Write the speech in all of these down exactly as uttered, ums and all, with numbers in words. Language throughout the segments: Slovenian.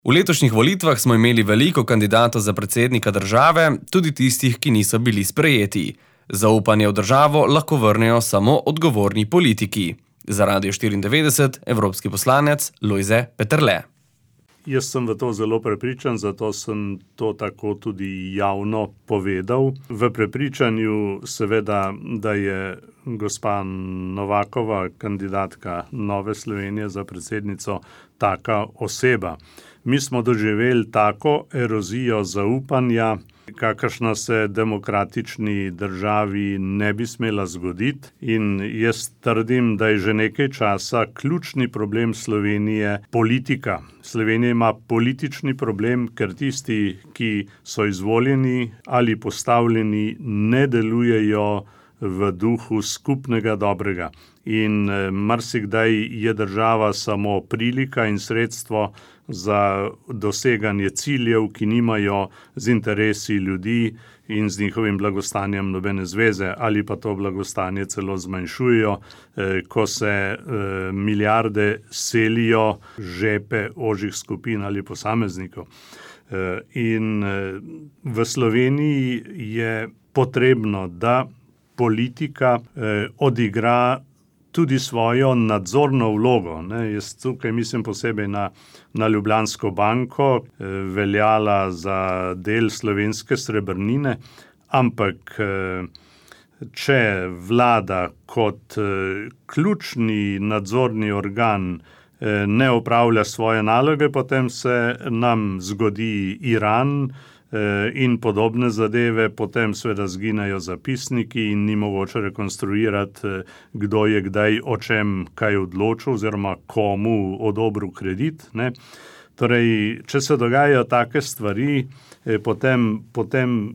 V letošnjih volitvah smo imeli veliko kandidatov za predsednika države, tudi tistih, ki niso bili sprejeti. Zaupanje v državo lahko vrnejo samo odgovorni politiki. Za Radio štiriindevetdeset, evropski poslanec Lojze Peterle. Jaz sem v to zelo prepričan, zato sem to tako tudi javno povedal. V prepričanju seveda, da je gospa Novakova, kandidatka Nove Slovenije za predsednico, taka oseba. Mi smo doživeli tako erozijo zaupanja, kakršna se demokratični državi ne bi smela zgoditi, in jaz trdim, da je že nekaj časa ključni problem Slovenije politika. Slovenija ima politični problem, ker tisti, ki so izvoljeni ali postavljeni, ne delujejo v duhu skupnega dobrega. In marsikdaj je država samo prilika in sredstvo za doseganje ciljev, ki nimajo z interesi ljudi in z njihovim blagostanjem nobene zveze, ali pa to blagostanje celo zmanjšujejo, ko se milijarde selijo žepe ožjih skupin ali posameznikov. In v Sloveniji je potrebno, da politika odigra tudi svojo nadzorno vlogo. Ne, jaz tukaj mislim posebej na, na Ljubljansko banko, veljala za del slovenske srebrnine, ampak če vlada kot ključni nadzorni organ ne opravlja svoje naloge, potem se nam zgodi Iran in podobne zadeve, potem seveda zginejo zapisniki in ni mogoče rekonstruirati, kdo je kdaj o čem kaj odločil oziroma komu odobril kredit. Ne. Torej, če se dogajajo take stvari, potem, potem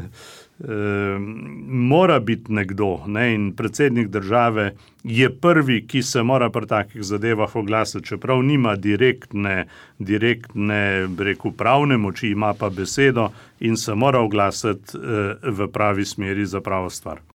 mora biti nekdo, ne, in predsednik države je prvi, ki se mora pri takih zadevah oglasiti, čeprav nima direktne, direktne, rekel, pravne moči, ima pa besedo in se mora oglasiti v pravi smeri za pravo stvar.